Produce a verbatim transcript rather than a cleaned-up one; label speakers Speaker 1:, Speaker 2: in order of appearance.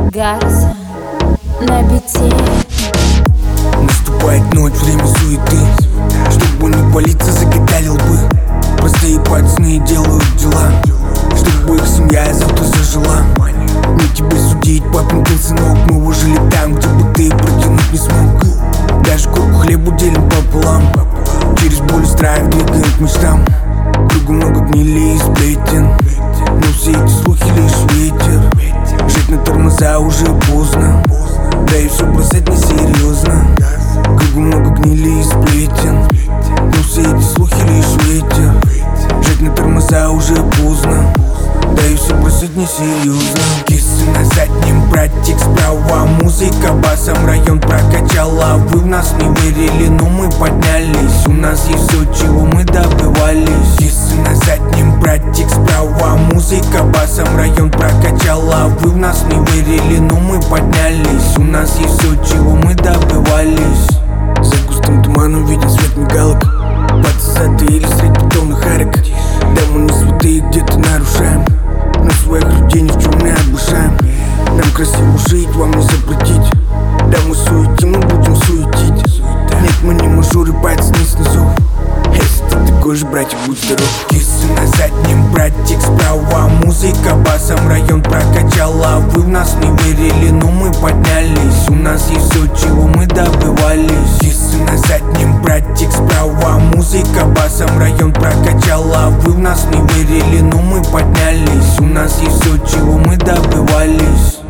Speaker 1: Гарсон на бите.
Speaker 2: Наступает ночь, время суеты. Чтобы не палиться, закидали лбы. Простые пацаны делают дела, чтобы их семья завтра зажила. Не тебе судить, папенькин сынок. Мы выжили там, где бы ты протянуть не смог. Даже курку хлебу делим пополам. Через боль и страх двигаем к мечтам. Кругом много гнили и сплетен, но все эти слухи лишь ветер. Жить на тормоза уже поздно, да и все бросать несерьезно. Кругом много гнили и сплетен, но все эти слухи лишь ветер. Жить на тормоза уже поздно, да и все бросать несерьезно. Кисы на заднем, братик справа. Музыка басом район прокачала. Вы в нас не верили, но мы поднялись. У нас есть все, чего мы добивались. Кисы на заднем, братик справа. Музыка басом район прокачала. Вы в нас не верили, но мы поднялись. У нас есть все, чего мы добивались. За густым туманом виден свет мигалок. Подсады или средь бетонных арок. Да мы не святые, где-то нарушаем, но своих людей ни в чем не обышаем. Нам красиво жить, вам не запретить. Да мы суетим, мы будем суетить. Нет, мы не мажоры, пальцы не снизу. Если ты такой же, братик, будь здоров. Кисы на заднем, братик справа. Музыка басом район прокачала. Вы в нас не верили, но мы поднялись. У нас есть все, чего мы добивались. Кисы на заднем, братик справа. Музыка басом район прокачала. Вы в нас не верили, но мы поднялись. У нас есть все, чего мы добивались.